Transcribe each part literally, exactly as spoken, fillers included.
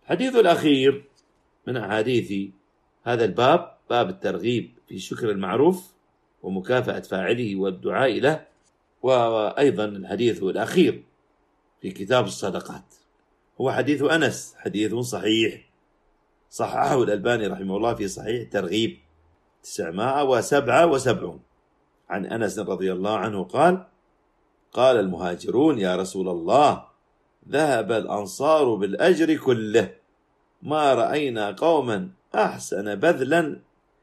الحديث الأخير من أحاديث هذا الباب، باب الترغيب في شكر المعروف ومكافأة فاعله والدعاء له، وأيضا الحديث الأخير في كتاب الصدقات هو حديث أنس، حديث صحيح صححه الألباني رحمه الله في صحيح الترغيب تسعمائة وسبعة وسبعون، عن أنس رضي الله عنه قال: قال المهاجرون: يا رسول الله، ذهب الأنصار بالأجر كله، ما رأينا قوما أحسن بذلا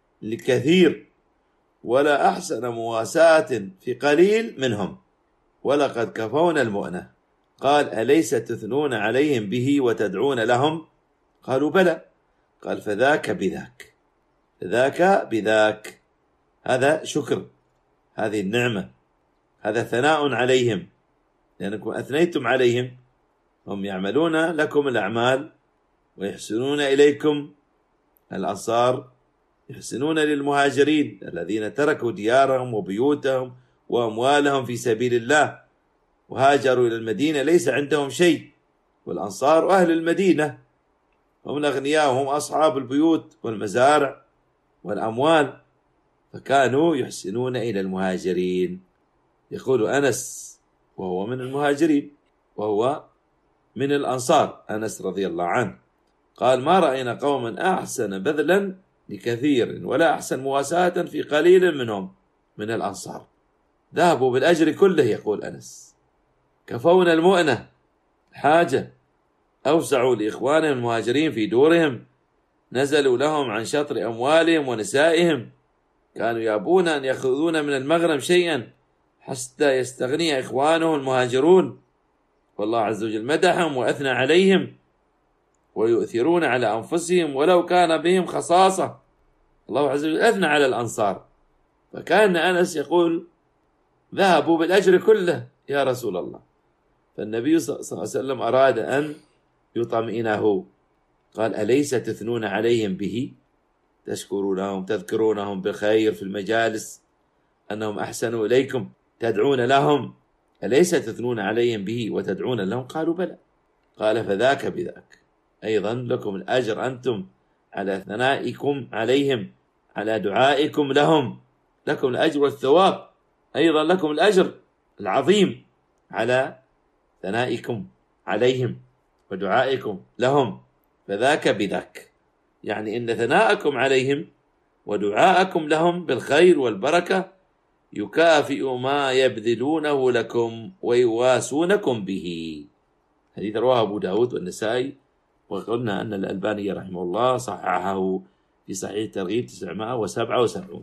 لكثير ولا أحسن مواساة في قليل منهم، ولقد كفونا المؤنة. قال: أليس تثنون عليهم به وتدعون لهم؟ قالوا: بلى. قال: فذاك بذاك، فذاك بذاك، هذا شكر هذه النعمة، هذا ثناء عليهم، لأنكم أثنيتم عليهم، هم يعملون لكم الأعمال ويحسنون إليكم. الأنصار يحسنون للمهاجرين الذين تركوا ديارهم وبيوتهم وأموالهم في سبيل الله وهاجروا إلى المدينة ليس عندهم شيء، والأنصار أهل المدينة هم الأغنياء وهم أصحاب البيوت والمزارع والأموال، فكانوا يحسنون إلى المهاجرين. يقول أنس وهو من المهاجرين وهو من الأنصار، أنس رضي الله عنه قال: ما رأينا قوما أحسن بذلا لكثير ولا أحسن مواساة في قليل منهم من الأنصار، ذهبوا بالأجر كله. يقول أنس: كفونا المؤنة، حاجة، أوسعوا لإخوانهم المهاجرين في دورهم، نزلوا لهم عن شطر أموالهم ونسائهم، كانوا يابون أن يأخذون من المغرم شيئا حتى يستغني إخوانهم المهاجرون، والله عز وجل مدحهم وأثنى عليهم، ويؤثرون على أنفسهم ولو كان بهم خصاصة. الله عز وجل أثنى على الأنصار، فكان أنس يقول: ذهبوا بالأجر كله يا رسول الله. فالنبي صلى الله عليه وسلم أراد أن يطمئنه، قال: أليس تثنون عليهم به، تشكرونهم تذكرونهم بالخير في المجالس أنهم أحسنوا إليكم، تدعون لهم، أليس تثنون عليهم به وتدعون لهم؟ قالوا: بلى. قال: فذاك بذاك، أيضا لكم الأجر أنتم على ثنائكم عليهم، على دعائكم لهم، لكم الأجر والثواب، أيضا لكم الأجر العظيم على ثنائكم عليهم ودعائكم لهم، فذاك بذاك، يعني إن ثناءكم عليهم ودعاءكم لهم بالخير والبركة يكافئ ما يبذلونه لكم ويواسونكم به. حديث رواه أبو داود والنسائي، وقلنا أن الألباني رحمه الله صححه في صحيح الترغيب تسعمائة وسبعة وسبعون.